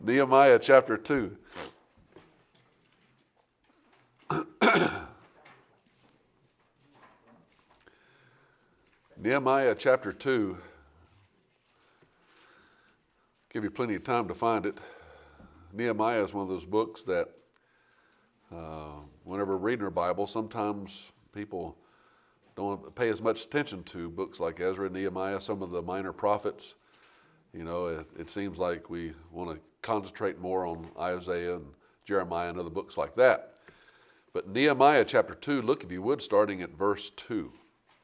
Nehemiah chapter 2. Nehemiah chapter 2. Give you plenty of time to find it. Nehemiah is one of those books that whenever reading our Bible, sometimes people don't pay as much attention to books like Ezra and Nehemiah, some of the minor prophets. You know, it seems like we want to concentrate more on Isaiah and Jeremiah and other books like that. But Nehemiah chapter 2, look if you would, starting at verse 2.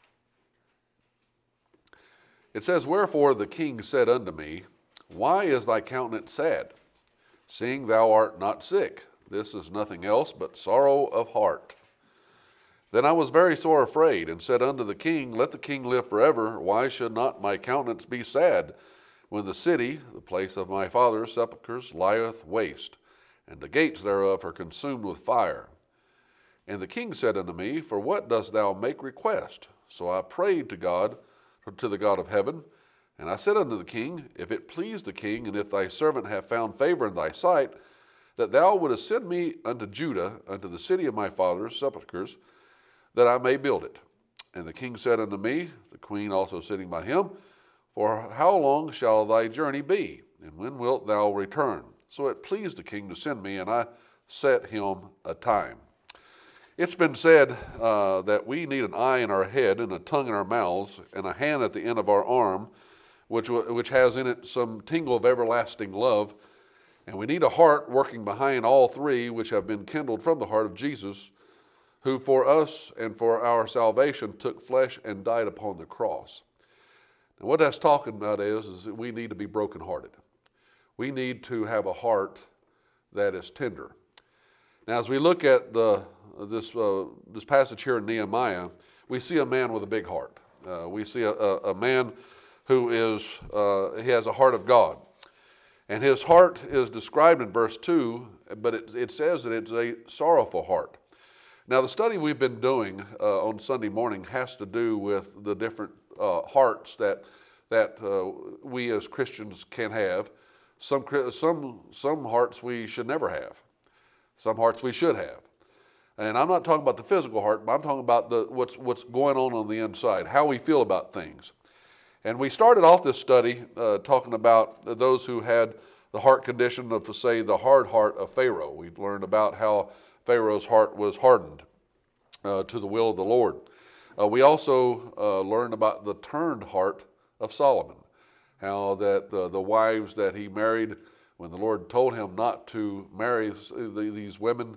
It says, "Wherefore the king said unto me, Why is thy countenance sad, seeing thou art not sick? This is nothing else but sorrow of heart. Then I was very sore afraid, and said unto the king, Let the king live forever. Why should not my countenance be sad, when the city, the place of my father's sepulchres, lieth waste, and the gates thereof are consumed with fire? And the king said unto me, For what dost thou make request? So I prayed to God, to the God of heaven, and I said unto the king, If it please the king, and if thy servant have found favor in thy sight, that thou wouldest send me unto Judah, unto the city of my father's sepulchres, that I may build it. And the king said unto me, the queen also sitting by him, For how long shall thy journey be, and when wilt thou return? So it pleased the king to send me, and I set him a time." It's been said that we need an eye in our head, and a tongue in our mouths, and a hand at the end of our arm, which has in it some tingle of everlasting love. And we need a heart working behind all three, which have been kindled from the heart of Jesus, who for us and for our salvation took flesh and died upon the cross. And what that's talking about is that we need to be brokenhearted. We need to have a heart that is tender. Now, as we look at this passage here in Nehemiah, we see a man with a big heart. We see a man who he has a heart of God. And his heart is described in verse 2, but it says that it's a sorrowful heart. Now, the study we've been doing on Sunday morning has to do with the different hearts that we as Christians can have. Some hearts we should never have. Some hearts we should have. And I'm not talking about the physical heart, but I'm talking about what's going on the inside, how we feel about things. And we started off this study talking about those who had the heart condition of, say, the hard heart of Pharaoh. We learned about how Pharaoh's heart was hardened to the will of the Lord. We also learned about the turned heart of Solomon, how that the wives that he married, when the Lord told him not to marry these women,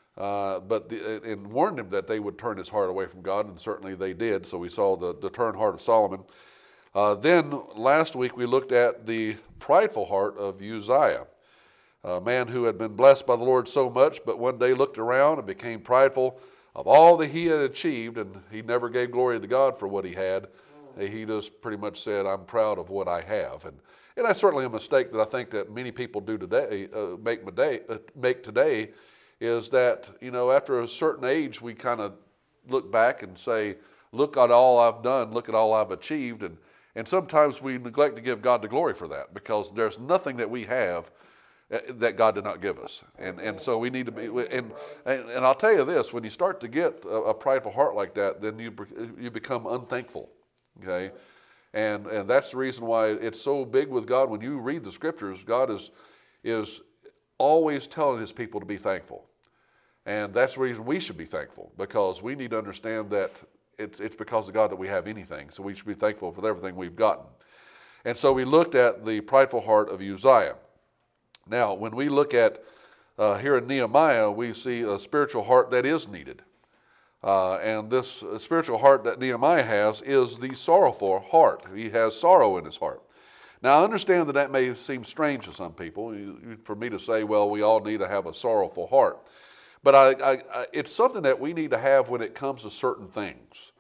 and warned him that they would turn his heart away from God, and certainly they did. So we saw the turned heart of Solomon. Then last week we looked at the prideful heart of Uzziah, a man who had been blessed by the Lord so much, but one day looked around and became prideful of all that he had achieved, and he never gave glory to God for what he had. He just pretty much said, I'm proud of what I have. And that's certainly a mistake that I think that many people do today, make today, is that, after a certain age, we kind of look back and say, look at all I've done, look at all I've achieved, and sometimes we neglect to give God the glory for that, because there's nothing that we have that God did not give us. And so we need to be, and I'll tell you this, when you start to get a prideful heart like that, then you become unthankful, okay? And that's the reason why it's so big with God. When you read the scriptures, God is always telling his people to be thankful. And that's the reason we should be thankful, because we need to understand that it's because of God that we have anything. So we should be thankful for everything we've gotten. And so we looked at the prideful heart of Uzziah. Now, when we look at here in Nehemiah, we see a spiritual heart that is needed. And this spiritual heart that Nehemiah has is the sorrowful heart. He has sorrow in his heart. Now, I understand that may seem strange to some people, for me to say, well, we all need to have a sorrowful heart. But it's something that we need to have when it comes to certain things.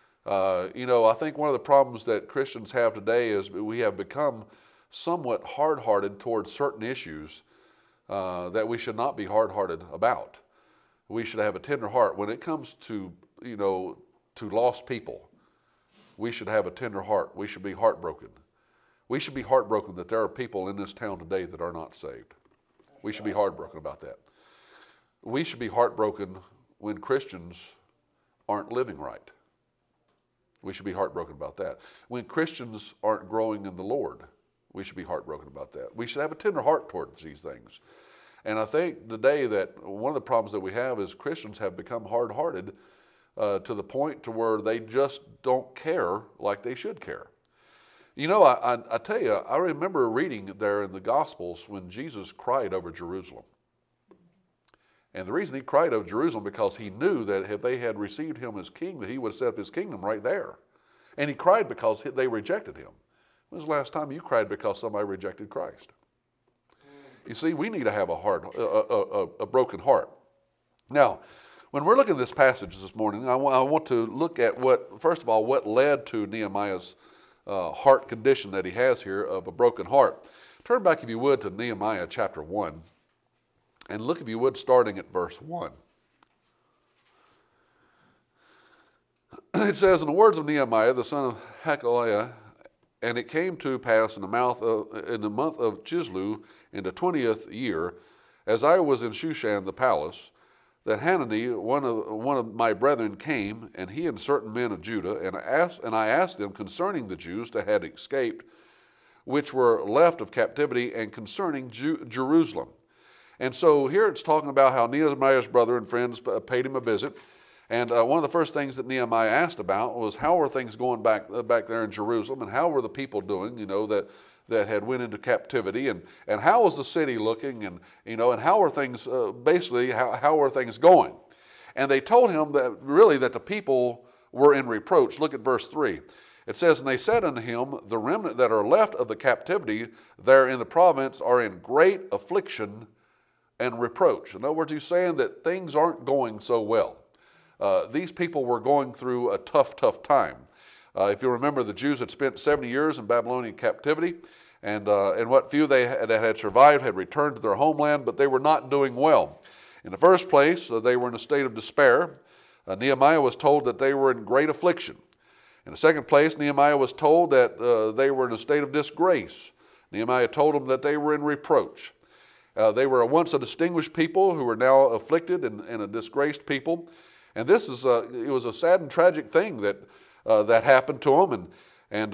I think one of the problems that Christians have today is we have become somewhat hard-hearted towards certain issues that we should not be hard-hearted about. We should have a tender heart. When it comes to lost people, we should have a tender heart. We should be heartbroken. We should be heartbroken that there are people in this town today that are not saved. We should be heartbroken about that. We should be heartbroken when Christians aren't living right. We should be heartbroken about that. When Christians aren't growing in the Lord, we should be heartbroken about that. We should have a tender heart towards these things. And I think today that one of the problems that we have is Christians have become hard-hearted to the point to where they just don't care like they should care. You know, I tell you, I remember reading there in the Gospels when Jesus cried over Jerusalem. And the reason he cried over Jerusalem because he knew that if they had received him as king, that he would have set up his kingdom right there. And he cried because they rejected him. When was the last time you cried because somebody rejected Christ? You see, we need to have a broken heart. Now, when we're looking at this passage this morning, I want to look at first of all, what led to Nehemiah's heart condition that he has here of a broken heart. Turn back, if you would, to Nehemiah chapter 1. And look, if you would, starting at verse 1. It says, in the words of Nehemiah, the son of Hakaliah, and it came to pass in the month of Chislev, in the 20th year, as I was in Shushan the palace, that Hanani, one of my brethren, came, and he and certain men of Judah, and I asked them concerning the Jews that had escaped, which were left of captivity, and concerning Jerusalem. And so here it's talking about how Nehemiah's brother and friends paid him a visit. And one of the first things that Nehemiah asked about was how were things going back there in Jerusalem, and how were the people doing, that had went into captivity, and how was the city looking, and how were things, how were things going? And they told him that really that the people were in reproach. Look at verse 3. It says, and they said unto him, the remnant that are left of the captivity there in the province are in great affliction and reproach. In other words, he's saying that things aren't going so well. These people were going through a tough time. If you remember, the Jews had spent 70 years in Babylonian captivity, and what few that had survived had returned to their homeland, but they were not doing well. In the first place, they were in a state of despair. Nehemiah was told that they were in great affliction. In the second place, Nehemiah was told that they were in a state of disgrace. Nehemiah told them that they were in reproach. They were once a distinguished people who were now afflicted and a disgraced people. And this is it was a sad and tragic thing that happened to them. And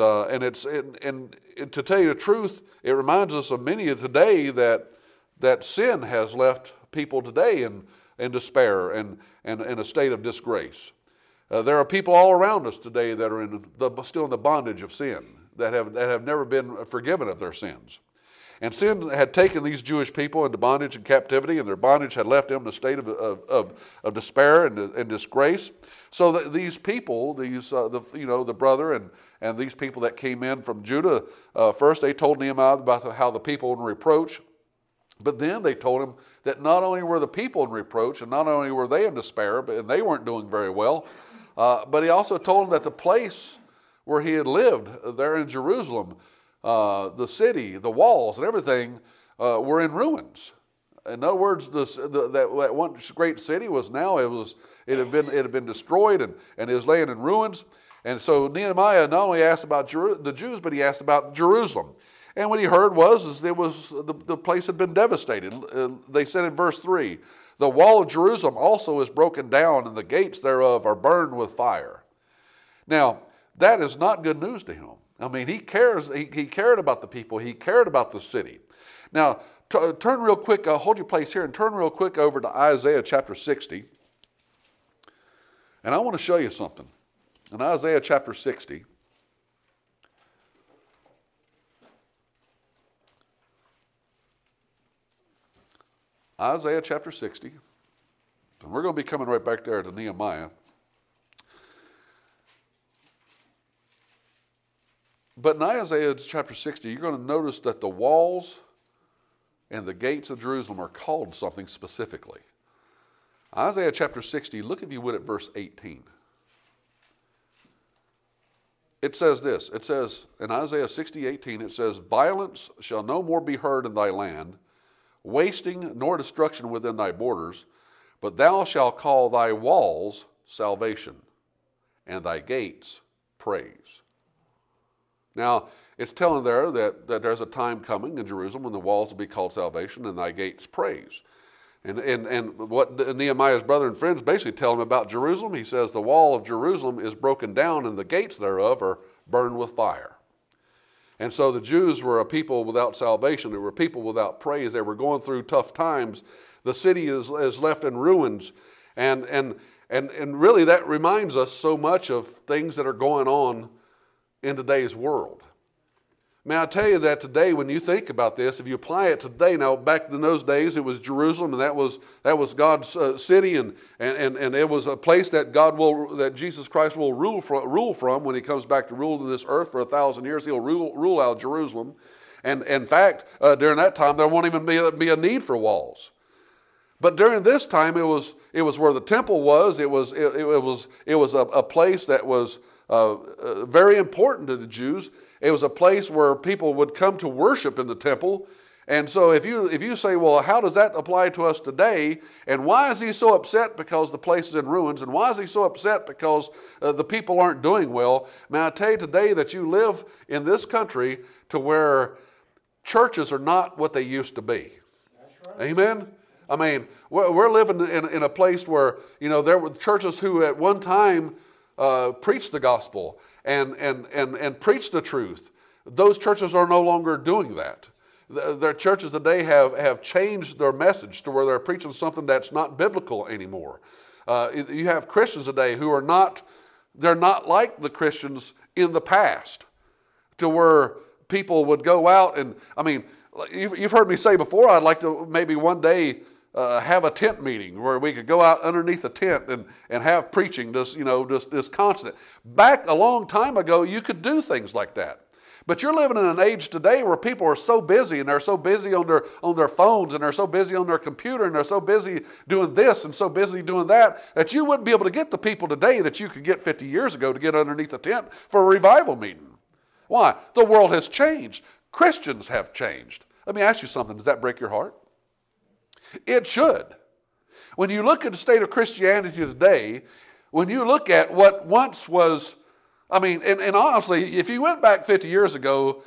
to tell you the truth, it reminds us of many of today that sin has left people today in despair and in a state of disgrace. There are people all around us today that are still in the bondage of sin, that have never been forgiven of their sins. And sin had taken these Jewish people into bondage and captivity, and their bondage had left them in a state of despair and disgrace. So that these people, the brother and these people that came in from Judah, first they told Nehemiah about how the people were in reproach, but then they told him that not only were the people in reproach, and not only were they in despair, and they weren't doing very well, but he also told them that the place where he had lived there in Jerusalem, the city, the walls, and everything were in ruins. In other words, that one great city was now it had been destroyed and it was laying in ruins. And so Nehemiah not only asked about the Jews, but he asked about Jerusalem. And what he heard was the place had been devastated. They said in verse 3, the wall of Jerusalem also is broken down, and the gates thereof are burned with fire. Now, that is not good news to him. I mean, he cares. He cared about the people. He cared about the city. Now, turn real quick. Hold your place here and turn real quick over to Isaiah chapter 60. And I want to show you something. In Isaiah chapter 60, Isaiah chapter 60, and we're going to be coming right back there to Nehemiah. But in Isaiah chapter 60, you're going to notice that the walls and the gates of Jerusalem are called something specifically. Isaiah chapter 60, look if you would at verse 18. It says this, it says in Isaiah 60:18, it says, violence shall no more be heard in thy land, wasting nor destruction within thy borders, but thou shalt call thy walls salvation, and thy gates praise. Now, It's telling there that there's a time coming in Jerusalem when the walls will be called salvation and thy gates praise. And what Nehemiah's brother and friends basically tell him about Jerusalem, he says the wall of Jerusalem is broken down and the gates thereof are burned with fire. And so the Jews were a people without salvation. They were people without praise. They were going through tough times. The city is left in ruins. And really that reminds us so much of things that are going on in today's world. May I tell you that today, when you think about this, if you apply it today, now back in those days, it was Jerusalem, and that was God's city, and it was a place that that Jesus Christ will rule from when He comes back to rule in this earth for 1,000 years. He'll rule out Jerusalem, and in fact, during that time, there won't even be a need for walls. But during this time, it was where the temple was. It was a place that was very important to the Jews. It was a place where people would come to worship in the temple. And so if you say, well, how does that apply to us today? And why is he so upset because the place is in ruins? And why is he so upset because the people aren't doing well? May I tell you today that you live in this country to where churches are not what they used to be. That's right. Amen? I mean, we're living in a place where, there were churches who at one time preached the gospel and preached the truth. Those churches are no longer doing that. Their churches today have changed their message to where they're preaching something that's not biblical anymore. You have Christians today who they're not like the Christians in the past, to where people would go out and, you've heard me say before, I'd like to maybe one day have a tent meeting where we could go out underneath a tent and have preaching just constant. Back a long time ago, you could do things like that. But you're living in an age today where people are so busy, and they're so busy on their phones, and they're so busy on their computer, and they're so busy doing this and so busy doing that you wouldn't be able to get the people today that you could get 50 years ago to get underneath a tent for a revival meeting. Why? The world has changed. Christians have changed. Let me ask you something. Does that break your heart? It should. When you look at the state of Christianity today, when you look at what once was, and honestly, if you went back 50 years ago,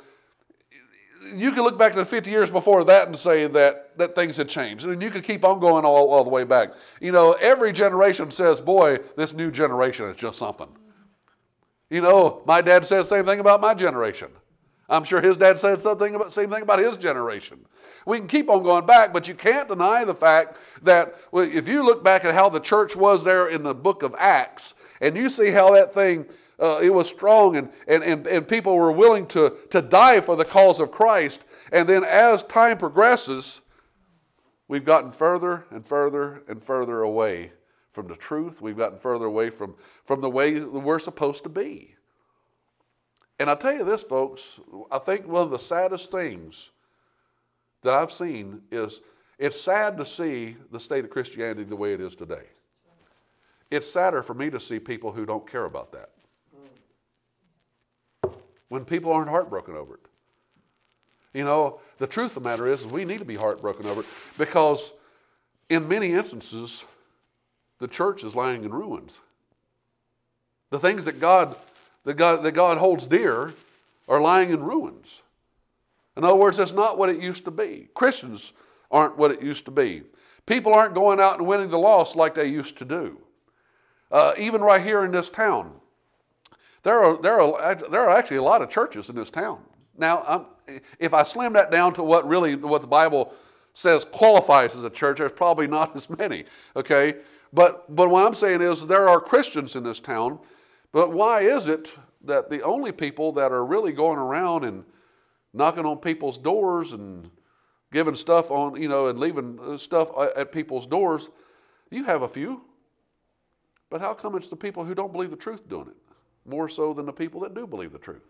you could look back to the 50 years before that and say that things had changed. And you could keep on going all the way back. Every generation says, boy, this new generation is just something. My dad said the same thing about my generation. I'm sure his dad said the same thing about his generation. We can keep on going back, but you can't deny the fact that if you look back at how the church was there in the book of Acts, and you see how that thing, it was strong, and people were willing to die for the cause of Christ, and then as time progresses, we've gotten further and further and further away from the truth. We've gotten further away from the way we're supposed to be. And I'll tell you this, folks, I think one of the saddest things that I've seen is it's sad to see the state of Christianity the way it is today. It's sadder for me to see people who don't care about that. When people aren't heartbroken over it. The truth of the matter is we need to be heartbroken over it, because in many instances, the church is lying in ruins. The things that God holds dear are lying in ruins. In other words, that's not what it used to be. Christians aren't what it used to be. People aren't going out and winning the lost like they used to do. Even right here in this town, there are actually a lot of churches in this town. Now, if I slim that down to what the Bible says qualifies as a church, there's probably not as many. Okay, but what I'm saying is there are Christians in this town. But why is it that the only people that are really going around and knocking on people's doors and giving stuff on, and leaving stuff at people's doors, you have a few. But how come it's the people who don't believe the truth doing it, more so than the people that do believe the truth?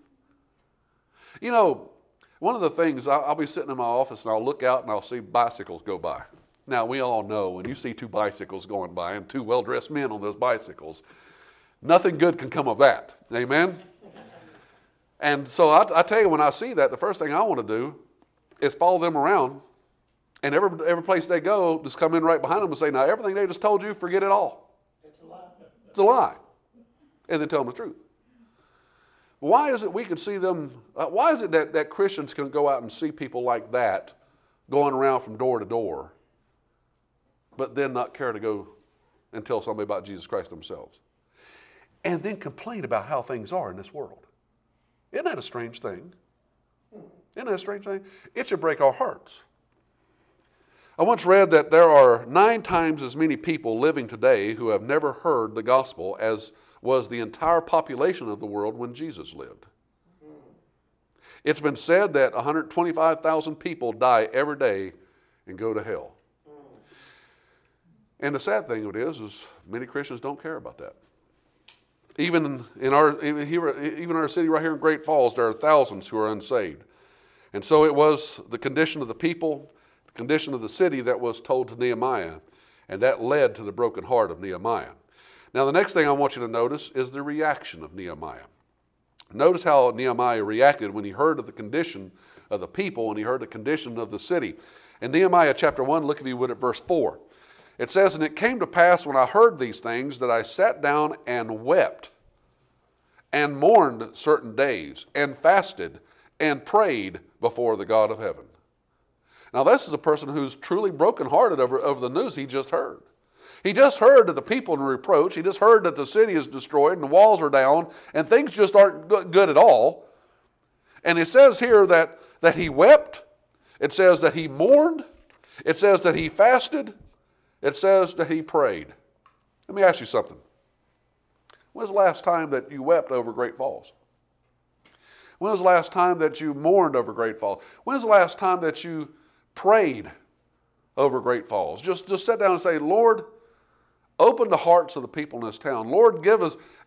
One of the things, I'll be sitting in my office and I'll look out and I'll see bicycles go by. Now, we all know when you see two bicycles going by and two well-dressed men on those bicycles, nothing good can come of that. Amen? And so I tell you, when I see that, the first thing I want to do is follow them around. And every place they go, just come in right behind them and say, now, everything they just told you, forget it all. It's a lie. It's a lie. And then tell them the truth. Why is it we can see them, why is it that Christians can go out and see people like that going around from door to door, but then not care to go and tell somebody about Jesus Christ themselves? And then complain about how things are in this world. Isn't that a strange thing? Isn't that a strange thing? It should break our hearts. I once read that there are 9 times as many people living today who have never heard the gospel as was the entire population of the world when Jesus lived. It's been said that 125,000 people die every day and go to hell. And the sad thing of it is many Christians don't care about that. Even in our city right here in Great Falls, there are thousands who are unsaved. And so it was the condition of the people, the condition of the city that was told to Nehemiah, and that led to the broken heart of Nehemiah. Now the next thing I want you to notice is the reaction of Nehemiah. Notice how Nehemiah reacted when he heard of the condition of the people and he heard the condition of the city. In Nehemiah chapter 1, look if you would at verse 4. It says, "And it came to pass when I heard these things that I sat down and wept and mourned certain days and fasted and prayed before the God of heaven." Now this is a person who's truly brokenhearted over the news he just heard. He just heard that the people in reproach. He just heard that the city is destroyed and the walls are down and things just aren't good at all. And it says here that he wept. It says that he mourned. It says that he fasted. It says that he prayed. Let me ask you something. When was the last time that you wept over Great Falls? When was the last time that you mourned over Great Falls? When was the last time that you prayed over Great Falls? Just sit down and say, Lord, open the hearts of the people in this town. Lord, give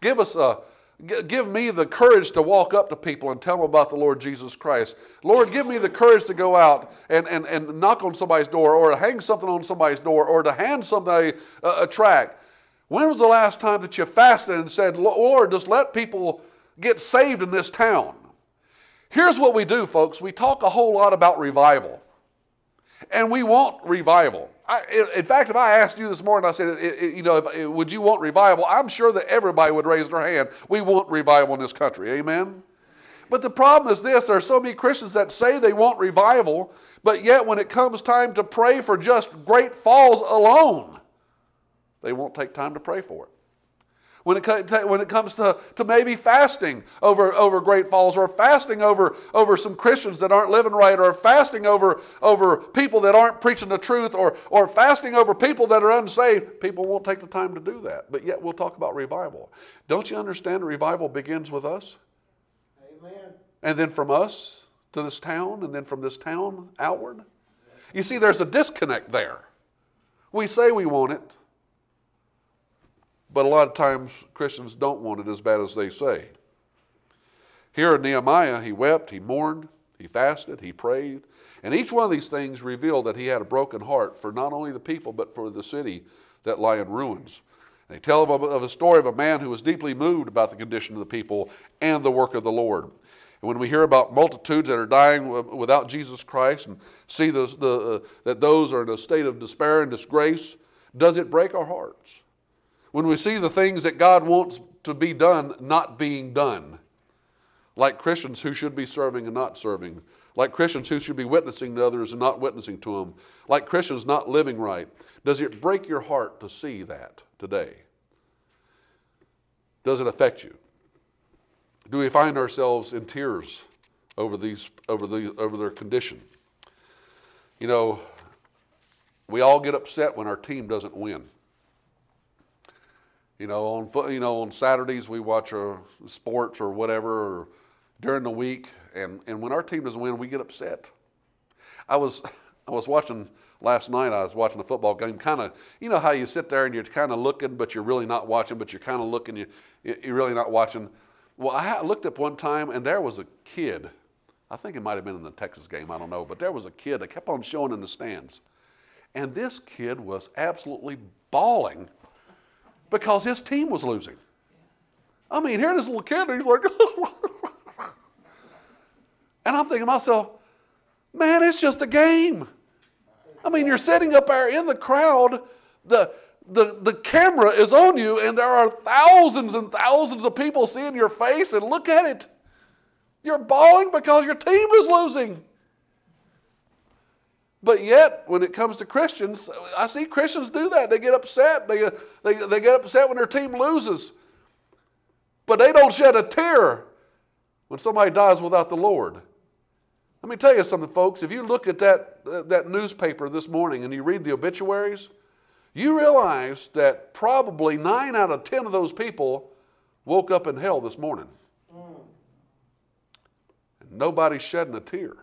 me the courage to walk up to people and tell them about the Lord Jesus Christ. Lord, give me the courage to go out and knock on somebody's door, or to hang something on somebody's door, or to hand somebody a tract. When was the last time that you fasted and said, Lord, just let people get saved in this town? Here's what we do, folks. We talk a whole lot about revival. And we want revival. In fact, if I asked you this morning, I said, would you want revival? I'm sure that everybody would raise their hand. We want revival in this country. Amen? But the problem is this. There are so many Christians that say they want revival, but yet when it comes time to pray for just Great Falls alone, they won't take time to pray for it. When it comes to maybe fasting over Great Falls, or fasting over some Christians that aren't living right, or fasting over people that aren't preaching the truth, or fasting over people that are unsaved, people won't take the time to do that. But yet we'll talk about revival. Don't you understand that revival begins with us? Amen. And then from us to this town, and then from this town outward? You see, there's a disconnect there. We say we want it, but a lot of times Christians don't want it as bad as they say. Here in Nehemiah, he wept, he mourned, he fasted, he prayed. And each one of these things revealed that he had a broken heart for not only the people, but for the city that lie in ruins. And they tell of a story of a man who was deeply moved about the condition of the people and the work of the Lord. And when we hear about multitudes that are dying without Jesus Christ, and see that those are in a state of despair and disgrace, does it break our hearts? When we see the things that God wants to be done not being done, like Christians who should be serving and not serving, like Christians who should be witnessing to others and not witnessing to them, like Christians not living right, does it break your heart to see that today? Does it affect you? Do we find ourselves in tears over their condition? You know, we all get upset when our team doesn't win. On Saturdays we watch our sports or whatever, or during the week, and when our team doesn't win, we get upset. I was watching last night. I was watching a football game. Kind of, you know how you sit there and you're kind of looking, but you're really not watching. But you're kind of looking, you're really not watching. Well, I looked up one time, and there was a kid. I think it might have been in the Texas game. I don't know, but there was a kid that kept on showing in the stands, and this kid was absolutely bawling because his team was losing. I mean, here this little kid, and he's like, and I'm thinking to myself, man, it's just a game. I mean, you're sitting up there in the crowd, the camera is on you, and there are thousands and thousands of people seeing your face, and look at it. You're bawling because your team is losing. But yet, when it comes to Christians, I see Christians do that. They get upset. They get upset when their team loses. But they don't shed a tear when somebody dies without the Lord. Let me tell you something, folks. If you look at that newspaper this morning and you read the obituaries, you realize that probably 9 out of 10 of those people woke up in hell this morning. And nobody's shedding a tear.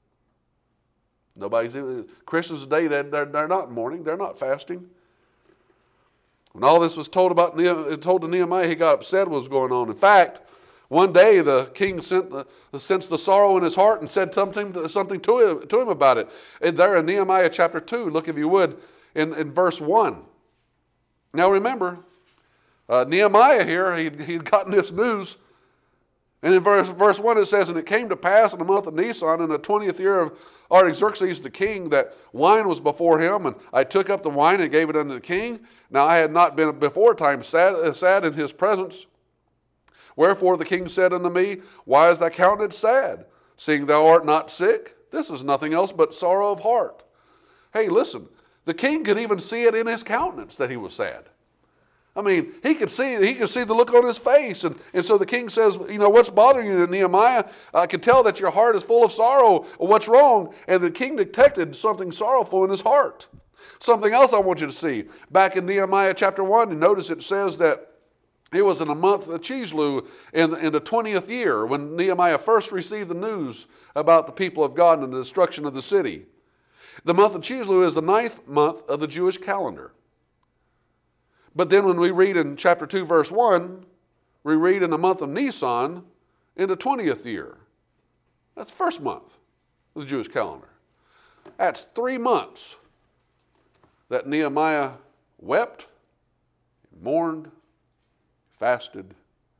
Christians today, they're not mourning. They're not fasting. When all this was told to Nehemiah, he got upset what was going on. In fact, one day the king sensed the sorrow in his heart and said something to him about it. And there in Nehemiah chapter 2, look if you would, in verse 1. Now remember, Nehemiah here, he'd gotten this news. And in verse 1 it says, "And it came to pass in the month of Nisan, in the 20th year of Artaxerxes the king, that wine was before him, and I took up the wine and gave it unto the king. Now I had not been before time sad in his presence. Wherefore the king said unto me, Why is thy countenance sad, seeing thou art not sick? This is nothing else but sorrow of heart." Hey, listen, the king could even see it in his countenance that he was sad. I mean, he could see the look on his face. And so the king says, "What's bothering you, Nehemiah? I can tell that your heart is full of sorrow. What's wrong?" And the king detected something sorrowful in his heart. Something else I want you to see. Back in Nehemiah chapter 1, and notice it says that it was in the month of Chislev in the 20th year when Nehemiah first received the news about the people of God and the destruction of the city. The month of Chislev is the 9th month of the Jewish calendar. But then when we read in chapter 2, verse 1, we read in the month of Nisan in the 20th year. That's the first month of the Jewish calendar. That's 3 months that Nehemiah wept, mourned, fasted.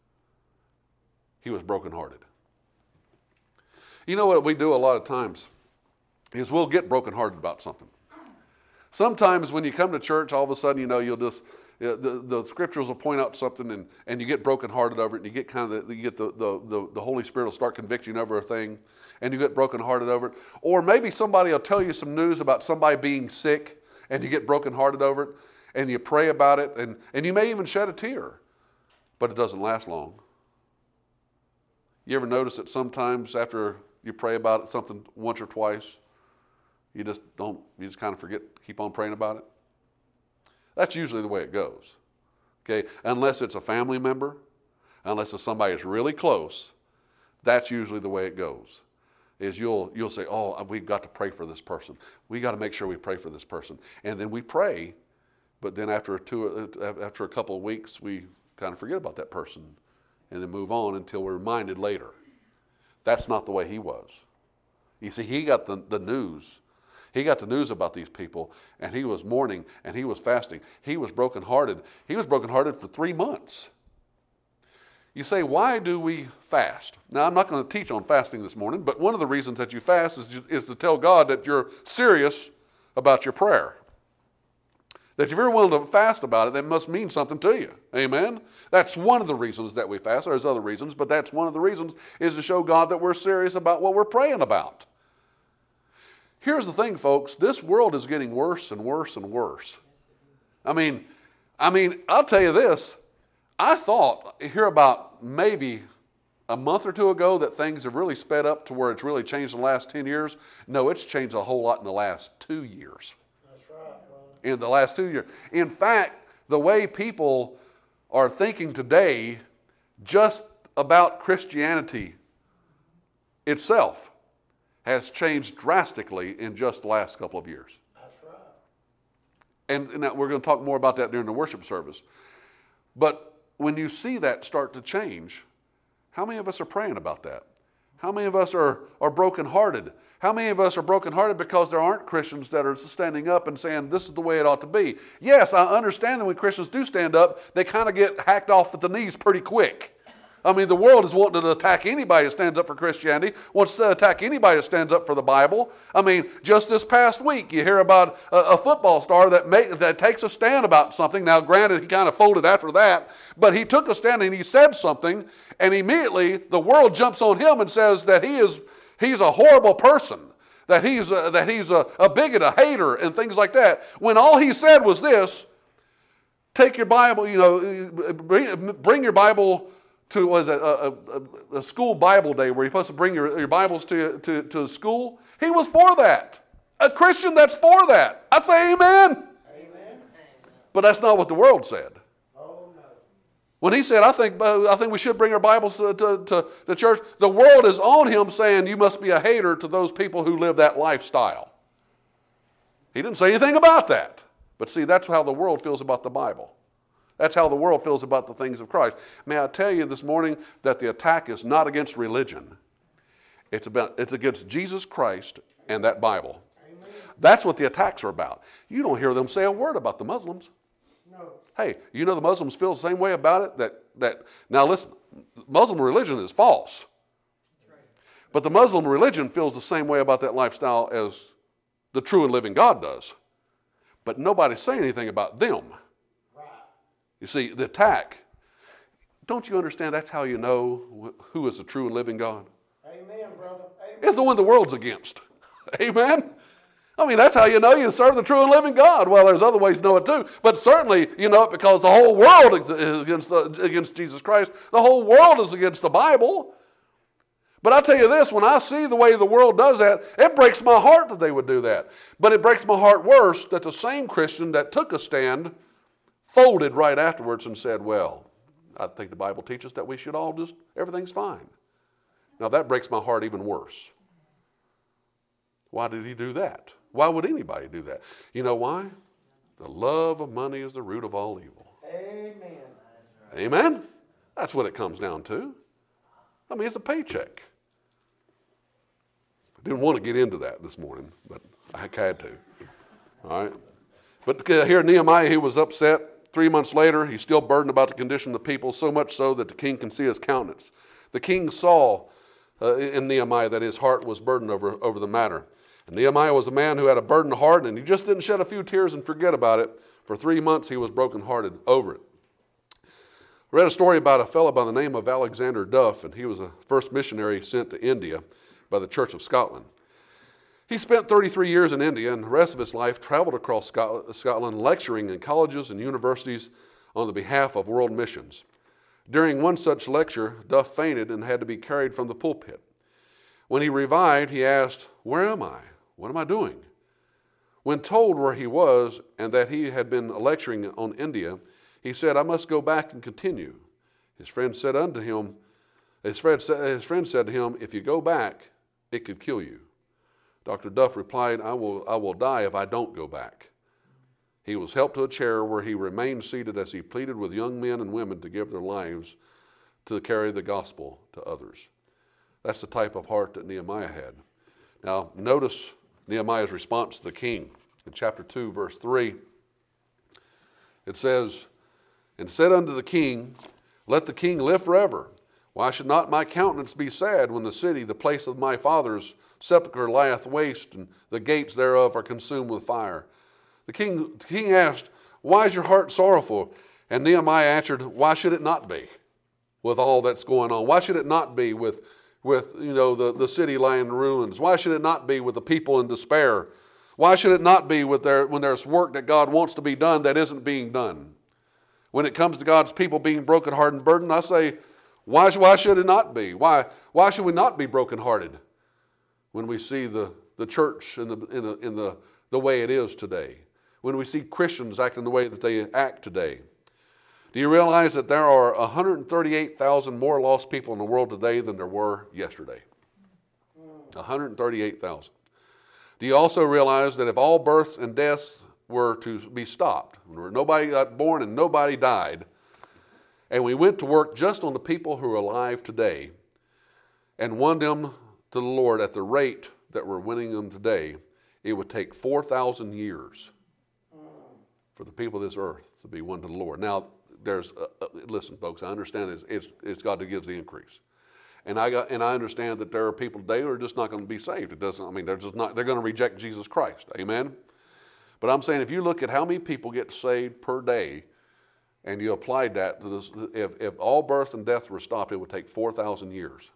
He was brokenhearted. You know what we do a lot of times is we'll get brokenhearted about something. Sometimes when you come to church, all of a sudden, you'll just... The scriptures will point out something and you get brokenhearted over it, and you get the Holy Spirit will start convicting over a thing, and you get brokenhearted over it. Or maybe somebody will tell you some news about somebody being sick, and you get brokenhearted over it, and you pray about it, and you may even shed a tear, but it doesn't last long. You ever notice that sometimes after you pray about it something once or twice, you just kind of forget, keep on praying about it? That's usually the way it goes, okay? Unless it's a family member, unless it's somebody that's really close, that's usually the way it goes. Is you'll say, "Oh, we've got to pray for this person. We got to make sure we pray for this person," and then we pray, but then after a couple of weeks, we kind of forget about that person, and then move on until we're reminded later. That's not the way he was. You see, he got the news. He got the news about these people, and he was mourning, and he was fasting. He was brokenhearted. He was brokenhearted for 3 months. You say, why do we fast? Now, I'm not going to teach on fasting this morning, but one of the reasons that you fast is to tell God that you're serious about your prayer. That if you're willing to fast about it, that must mean something to you. Amen? That's one of the reasons that we fast. There's other reasons, but that's one of the reasons, is to show God that we're serious about what we're praying about. Here's the thing, folks. This world is getting worse and worse and worse. I mean, I'll tell you this. I thought here about maybe a month or two ago that things have really sped up to where it's really changed in the last 10 years. No, it's changed a whole lot in the last 2 years. That's right, brother. In the last 2 years. In fact, the way people are thinking today just about Christianity itself has changed drastically in just the last couple of years. That's right. And we're going to talk more about that during the worship service. But when you see that start to change, how many of us are praying about that? How many of us are brokenhearted? How many of us are brokenhearted because there aren't Christians that are standing up and saying, this is the way it ought to be? Yes, I understand that when Christians do stand up, they kind of get hacked off at the knees pretty quick. I mean, the world is wanting to attack anybody who stands up for Christianity, wants to attack anybody who stands up for the Bible. I mean, just this past week, you hear about a football star that takes a stand about something. Now, granted, he kind of folded after that, but he took a stand and he said something, and immediately the world jumps on him and says that he's a horrible person, that he's a bigot, a hater, and things like that. When all he said was this: take your Bible, bring your Bible to a school Bible day where you're supposed to bring your Bibles to school. He was for that. A Christian that's for that. I say amen. Amen. But that's not what the world said. Oh, no. When he said, I think we should bring our Bibles to the church, the world is on him saying, you must be a hater to those people who live that lifestyle. He didn't say anything about that. But see, that's how the world feels about the Bible. That's how the world feels about the things of Christ. May I tell you this morning that the attack is not against religion. It's against Jesus Christ and that Bible. Amen. That's what the attacks are about. You don't hear them say a word about the Muslims. No. Hey, you know the Muslims feel the same way about it? Now listen, Muslim religion is false. Right. But the Muslim religion feels the same way about that lifestyle as the true and living God does. But nobody's saying anything about them. Right. You see, the attack, don't you understand that's how you know who is the true and living God? Amen, brother. Amen. It's the one the world's against. Amen? I mean, that's how you know you serve the true and living God. Well, there's other ways to know it too. But certainly you know it because the whole world is against Jesus Christ. The whole world is against the Bible. But I tell you this, when I see the way the world does that, it breaks my heart that they would do that. But it breaks my heart worse that the same Christian that took a stand folded right afterwards and said, well, I think the Bible teaches that we should all everything's fine. Now that breaks my heart even worse. Why did he do that? Why would anybody do that? You know why? The love of money is the root of all evil. Amen. Amen? That's what it comes down to. I mean, it's a paycheck. I didn't want to get into that this morning, but I had to. All right. But here Nehemiah, he was upset. 3 months later, he's still burdened about the condition of the people, so much so that the king can see his countenance. The king saw in Nehemiah that his heart was burdened over the matter. And Nehemiah was a man who had a burdened heart, and he just didn't shed a few tears and forget about it. For 3 months, he was brokenhearted over it. I read a story about a fellow by the name of Alexander Duff, and he was the first missionary sent to India by the Church of Scotland. He spent 33 years in India, and the rest of his life traveled across Scotland lecturing in colleges and universities on the behalf of world missions. During one such lecture, Duff fainted and had to be carried from the pulpit. When he revived, he asked, "Where am I? What am I doing?" When told where he was and that he had been lecturing on India, he said, "I must go back and continue." His friend said to him, "If you go back, it could kill you." Dr. Duff replied, I will die if I don't go back." He was helped to a chair where he remained seated as he pleaded with young men and women to give their lives to carry the gospel to others. That's the type of heart that Nehemiah had. Now, notice Nehemiah's response to the king. In chapter 2, verse 3, it says, "And said unto the king, Let the king live forever. Why should not my countenance be sad when the city, the place of my father's sepulchre, lieth waste, and the gates thereof are consumed with fire?" The king asked, "Why is your heart sorrowful?" And Nehemiah answered, "Why should it not be with all that's going on? Why should it not be with the city lying in ruins? Why should it not be with the people in despair? Why should it not be when there's work that God wants to be done that isn't being done? When it comes to God's people being brokenhearted and burdened, I say, why should it not be? Why should we not be brokenhearted when we see the church in the way it is today? When we see Christians acting the way that they act today? Do you realize that there are 138,000 more lost people in the world today than there were yesterday? 138,000. Do you also realize that if all births and deaths were to be stopped, where nobody got born and nobody died, and we went to work just on the people who are alive today and won them to the Lord at the rate that we're winning them today, it would take 4,000 years for the people of this earth to be won to the Lord. Now, listen, folks, I understand it's God who gives the increase. And I understand that there are people today who are just not going to be saved. They're going to reject Jesus Christ. Amen? But I'm saying if you look at how many people get saved per day, and you applied that to this, if all birth and death were stopped, it would take 4,000 years.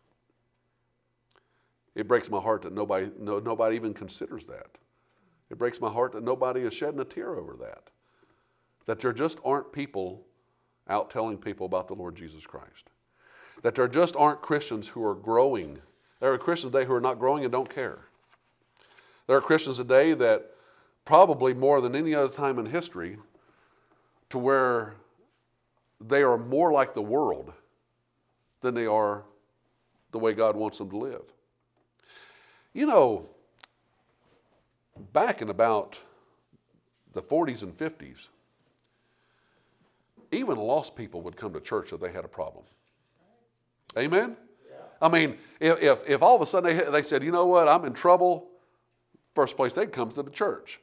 It breaks my heart that nobody even considers that. It breaks my heart that nobody is shedding a tear over that. That there just aren't people out telling people about the Lord Jesus Christ. That there just aren't Christians who are growing. There are Christians today who are not growing and don't care. There are Christians today that probably more than any other time in history, to where they are more like the world than they are the way God wants them to live. You know, back in about the 40s and 50s, even lost people would come to church if they had a problem. Amen? Yeah. I mean, if all of a sudden they said, you know what, I'm in trouble, first place they'd come to the church.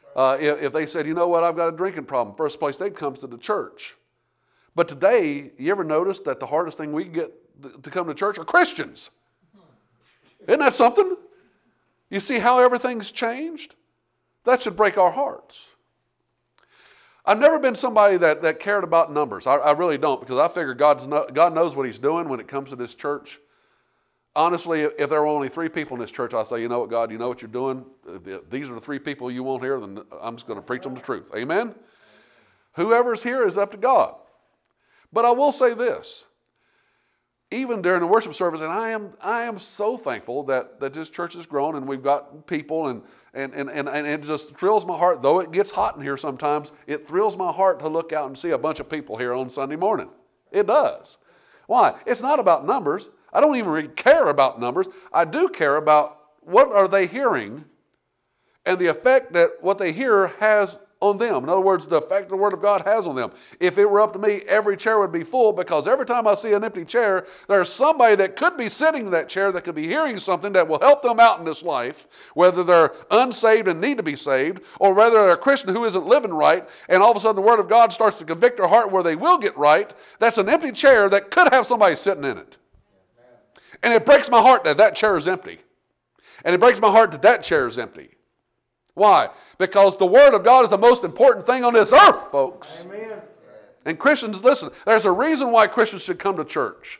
If they said, you know what, I've got a drinking problem, first place they'd come to the church. But today, you ever notice that the hardest thing we get to come to church are Christians? Isn't that something? You see how everything's changed? That should break our hearts. I've never been somebody that cared about numbers. I really don't, because I figure God knows what he's doing when it comes to this church. Honestly, if there were only 3 people in this church, I'd say, you know what, God, you know what you're doing. If these are the 3 people you want here, then I'm just going to preach them the truth. Amen? Whoever's here is up to God. But I will say this. Even during the worship service, and I am so thankful that this church has grown and we've got people, and it just thrills my heart, though it gets hot in here sometimes, it thrills my heart to look out and see a bunch of people here on Sunday morning. It does. Why? It's not about numbers. I don't even really care about numbers. I do care about what are they hearing and the effect that what they hear has on them. In other words, the effect the Word of God has on them. If it were up to me, every chair would be full, because every time I see an empty chair, there's somebody that could be sitting in that chair that could be hearing something that will help them out in this life, whether they're unsaved and need to be saved, or whether they're a Christian who isn't living right, and all of a sudden the Word of God starts to convict their heart where they will get right. That's an empty chair that could have somebody sitting in it. And it breaks my heart that that chair is empty. And it breaks my heart that that chair is empty. Why? Because the Word of God is the most important thing on this earth, folks. Amen. And Christians, listen, there's a reason why Christians should come to church.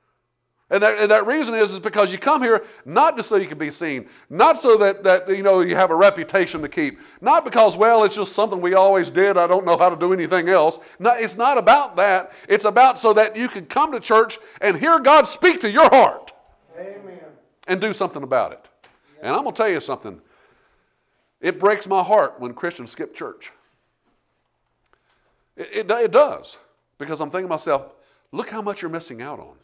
And that reason is because you come here not just so you can be seen, not so that you have a reputation to keep, not because, well, it's just something we always did, I don't know how to do anything else. No, it's not about that. It's about so that you can come to church and hear God speak to your heart. Amen. And do something about it. And I'm going to tell you something. It breaks my heart when Christians skip church. It does. Because I'm thinking to myself, look how much you're missing out on.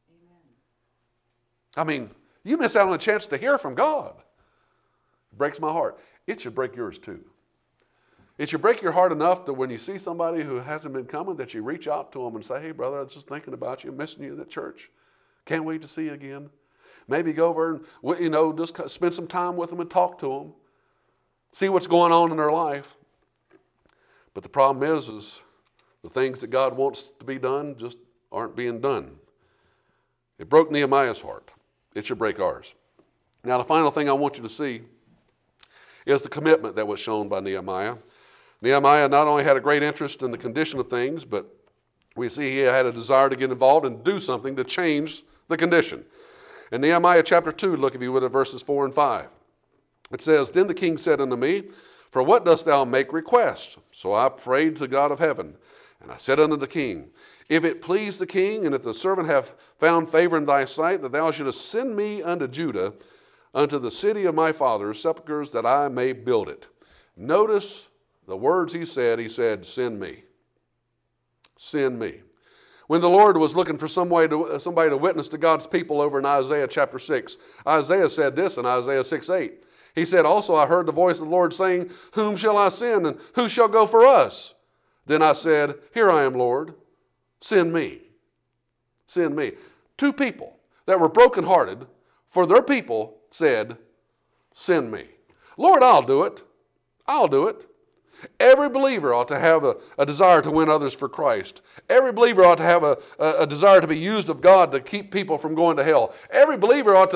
I mean, you miss out on a chance to hear from God. It breaks my heart. It should break yours too. It should break your heart enough that when you see somebody who hasn't been coming, that you reach out to them and say, hey, brother, I was just thinking about you, missing you at church. Can't wait to see you again. Maybe go over and, just spend some time with them and talk to them. See what's going on in their life. But the problem is the things that God wants to be done just aren't being done. It broke Nehemiah's heart. It should break ours. Now, the final thing I want you to see is the commitment that was shown by Nehemiah. Nehemiah not only had a great interest in the condition of things, but we see he had a desire to get involved and do something to change the condition. In Nehemiah chapter 2, look if you would at verses 4 and 5. It says, Then the king said unto me, For what dost thou make request? So I prayed to God of heaven, and I said unto the king, If it please the king, and if the servant have found favor in thy sight, that thou shouldest send me unto Judah, unto the city of my father's sepulchres, that I may build it. Notice the words he said, send me. Send me. When the Lord was looking for somebody to witness to God's people over in Isaiah chapter 6, Isaiah said this in Isaiah 6:8. He said, Also I heard the voice of the Lord saying, Whom shall I send, and who shall go for us? Then I said, Here I am, Lord. Send me. Send me. 2 people that were brokenhearted for their people said, Send me. Lord, I'll do it. I'll do it. Every believer ought to have a desire to win others for Christ. Every believer ought to have a desire to be used of God to keep people from going to hell. Every believer ought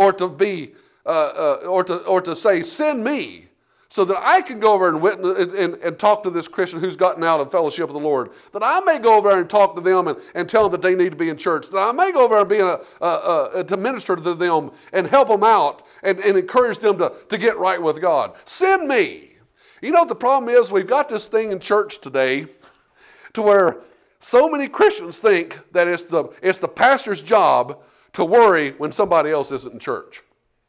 to say, send me, so that I can go over and witness and talk to this Christian who's gotten out of fellowship with the Lord. That I may go over there and talk to them and tell them that they need to be in church. That I may go over and be to minister to them and help them out and encourage them to get right with God. Send me. You know what the problem is? We've got this thing in church today to where so many Christians think that it's the pastor's job to worry when somebody else isn't in church.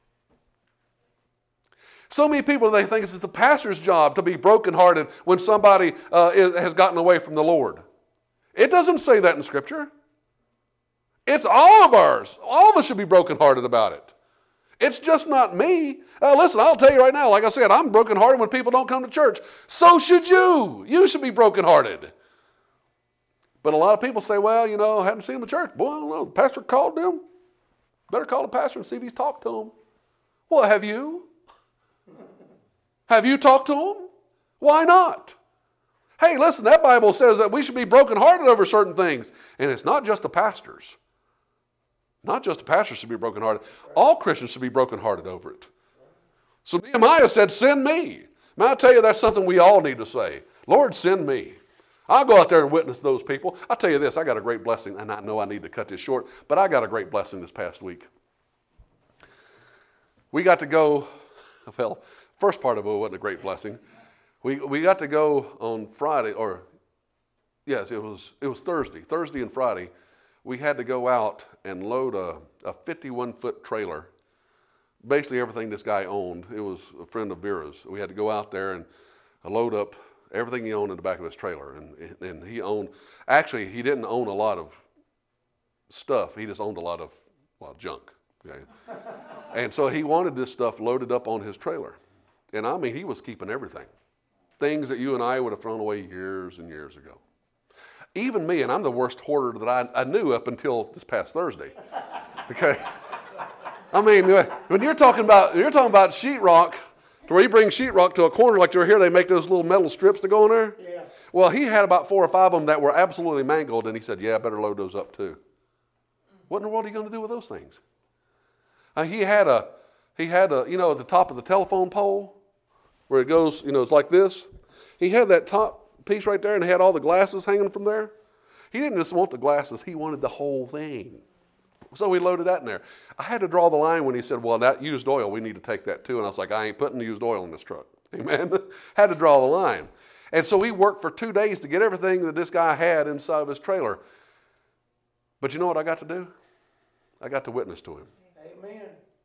So many people, they think it's the pastor's job to be brokenhearted when somebody has gotten away from the Lord. It doesn't say that in Scripture. It's all of ours. All of us should be brokenhearted about it. It's just not me. Listen, I'll tell you right now, like I said, I'm brokenhearted when people don't come to church. So should you. You should be brokenhearted. But a lot of people say, well, I haven't seen them in church. Boy, I don't know. The pastor called them. Better call the pastor and see if he's talked to them. Well, have you? Have you talked to them? Why not? Hey, listen, that Bible says that we should be brokenhearted over certain things. And it's not just the pastors. Not just the pastors should be brokenhearted. All Christians should be brokenhearted over it. So Nehemiah said, send me. Now I tell you, that's something we all need to say. Lord, send me. I'll go out there and witness those people. I'll tell you this, I got a great blessing, and I know I need to cut this short, but I got a great blessing this past week. We got to go, well, first part of it wasn't a great blessing. We got to go on Friday, or yes, it was Thursday and Friday. We had to go out and load a 51-foot trailer. Basically everything this guy owned. It was a friend of Vera's. We had to go out there and load up everything he owned in the back of his trailer. And he owned, actually he didn't own a lot of stuff. He just owned a lot of, junk. Okay? And so he wanted this stuff loaded up on his trailer. And I mean, he was keeping everything. Things that you and I would have thrown away years and years ago. Even me, and I'm the worst hoarder that I knew up until this past Thursday. Okay, I mean, when you're talking about sheetrock, to where you bring sheetrock to a corner like you're here, they make those little metal strips to go in there. Yeah. Well, he had about 4 or 5 of them that were absolutely mangled, and he said, "Yeah, I better load those up too." What in the world are you going to do with those things? He had a, at the top of the telephone pole, where it goes, it's like this. He had that top piece right there and had all the glasses hanging from there. He didn't just want the glasses, he wanted the whole thing. So we loaded that in there. I had to draw the line when he said, well, that used oil, we need to take that too. And I was like, I ain't putting used oil in this truck. Amen. Had to draw the line. And so we worked for 2 days to get everything that this guy had inside of his trailer. But you know what I got to do? I got to witness to him. Amen.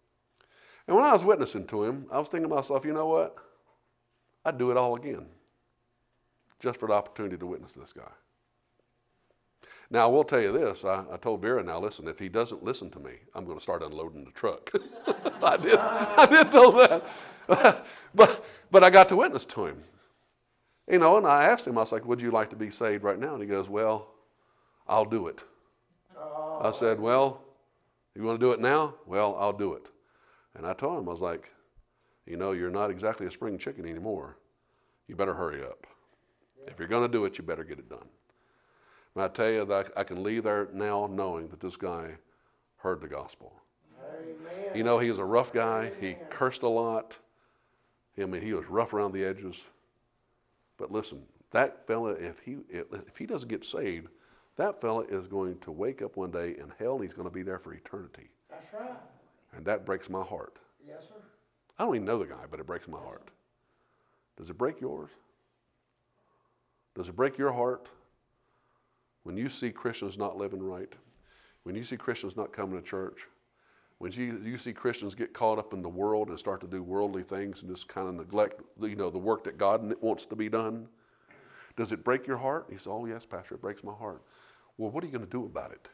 And when I was witnessing to him, I was thinking to myself, you know what? I'd do it all again. Just for the opportunity to witness this guy. Now, I will tell you this. I told Vera, now listen, if he doesn't listen to me, I'm going to start unloading the truck. I did tell him that. But I got to witness to him. And I asked him, I was like, would you like to be saved right now? And he goes, well, I'll do it. I said, well, you want to do it now? Well, I'll do it. And I told him, I was like, you're not exactly a spring chicken anymore. You better hurry up. If you're going to do it, you better get it done. And I tell you that I can leave there now knowing that this guy heard the gospel. Amen. He was a rough guy. He cursed a lot. He was rough around the edges. But listen, that fella, if he doesn't get saved, that fella is going to wake up one day in hell and he's going to be there for eternity. That's right. And that breaks my heart. Yes, sir. I don't even know the guy, but it breaks my heart. Does it break yours? Does it break your heart when you see Christians not living right? When you see Christians not coming to church? When you see Christians get caught up in the world and start to do worldly things and just kind of neglect, the work that God wants to be done? Does it break your heart? He said, oh yes, Pastor, it breaks my heart. Well, what are you going to do about it?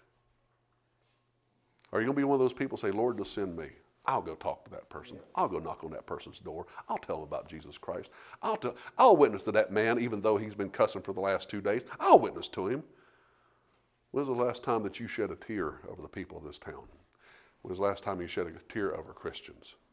Are you going to be one of those people who say, Lord, just send me? I'll go talk to that person. I'll go knock on that person's door. I'll tell them about Jesus Christ. I'll witness to that man even though he's been cussing for the last 2 days. I'll witness to him. When was the last time that you shed a tear over the people of this town? When was the last time you shed a tear over Christians?